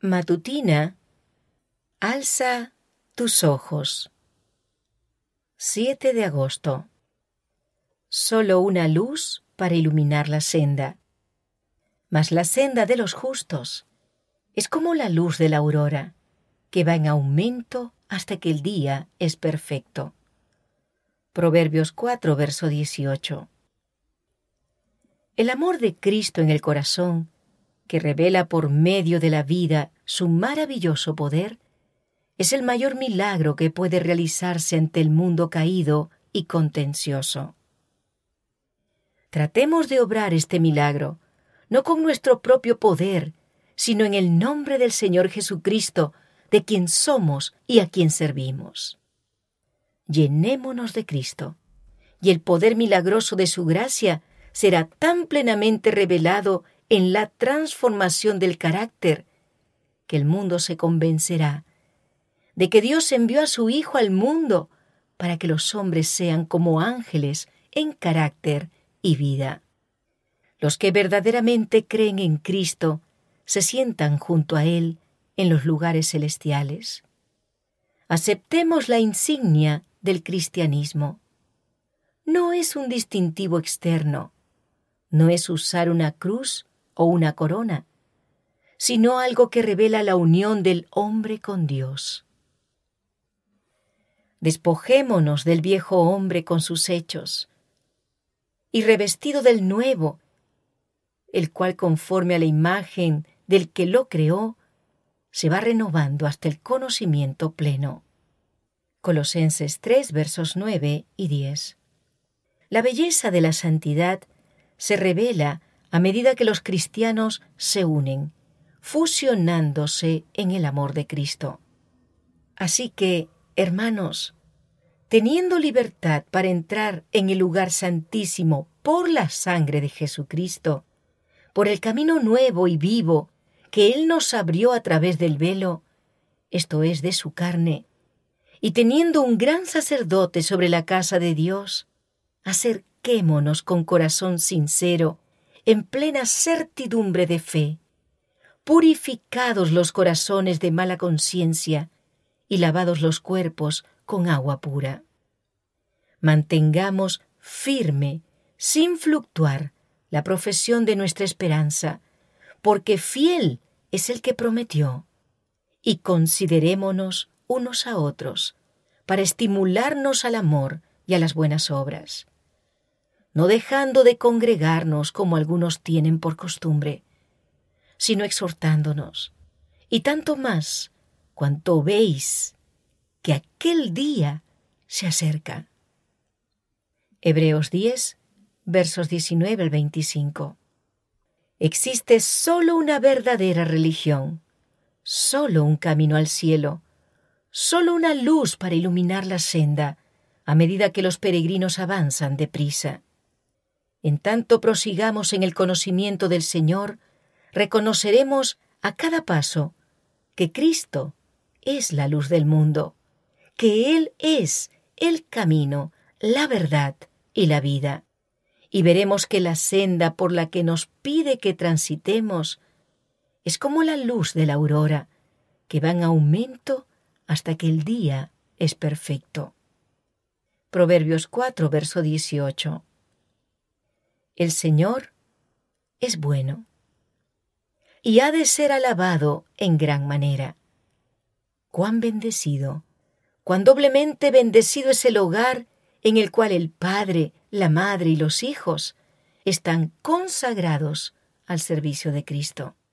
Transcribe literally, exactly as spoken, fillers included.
Matutina, alza tus ojos. siete de agosto. Solo una luz para iluminar la senda. Mas la senda de los justos es como la luz de la aurora, que va en aumento hasta que el día es perfecto. Proverbios cuatro, verso dieciocho. El amor de Cristo en el corazón, que revela por medio de la vida su maravilloso poder, es el mayor milagro que puede realizarse ante el mundo caído y contencioso. Tratemos de obrar este milagro, no con nuestro propio poder, sino en el nombre del Señor Jesucristo, de quien somos y a quien servimos. Llenémonos de Cristo, y el poder milagroso de su gracia será tan plenamente revelado en la transformación del carácter, que el mundo se convencerá de que Dios envió a su Hijo al mundo para que los hombres sean como ángeles en carácter y vida. Los que verdaderamente creen en Cristo se sientan junto a Él en los lugares celestiales. Aceptemos la insignia del cristianismo. No es un distintivo externo, no es usar una cruz o una corona, sino algo que revela la unión del hombre con Dios. Despojémonos del viejo hombre con sus hechos y revestido del nuevo, el cual conforme a la imagen del que lo creó, se va renovando hasta el conocimiento pleno. Colosenses tres, versos nueve y diez. La belleza de la santidad se revela a medida que los cristianos se unen, fusionándose en el amor de Cristo. Así que, hermanos, teniendo libertad para entrar en el lugar santísimo por la sangre de Jesucristo, por el camino nuevo y vivo que Él nos abrió a través del velo, esto es, de su carne, y teniendo un gran sacerdote sobre la casa de Dios, acerquémonos con corazón sincero, en plena certidumbre de fe, purificados los corazones de mala conciencia y lavados los cuerpos con agua pura. Mantengamos firme, sin fluctuar, la profesión de nuestra esperanza, porque fiel es el que prometió, y considerémonos unos a otros para estimularnos al amor y a las buenas obras, no dejando de congregarnos como algunos tienen por costumbre, sino exhortándonos, y tanto más cuanto veis que aquel día se acerca. Hebreos diez, versos diecinueve al veinticinco. Existe solo una verdadera religión, solo un camino al cielo, solo una luz para iluminar la senda a medida que los peregrinos avanzan deprisa. En tanto prosigamos en el conocimiento del Señor, reconoceremos a cada paso que Cristo es la luz del mundo, que Él es el camino, la verdad y la vida, y veremos que la senda por la que nos pide que transitemos es como la luz de la aurora, que va en aumento hasta que el día es perfecto. Proverbios cuatro, verso dieciocho. El Señor es bueno y ha de ser alabado en gran manera. Cuán bendecido, cuán doblemente bendecido es el hogar en el cual el Padre, la Madre y los hijos están consagrados al servicio de Cristo.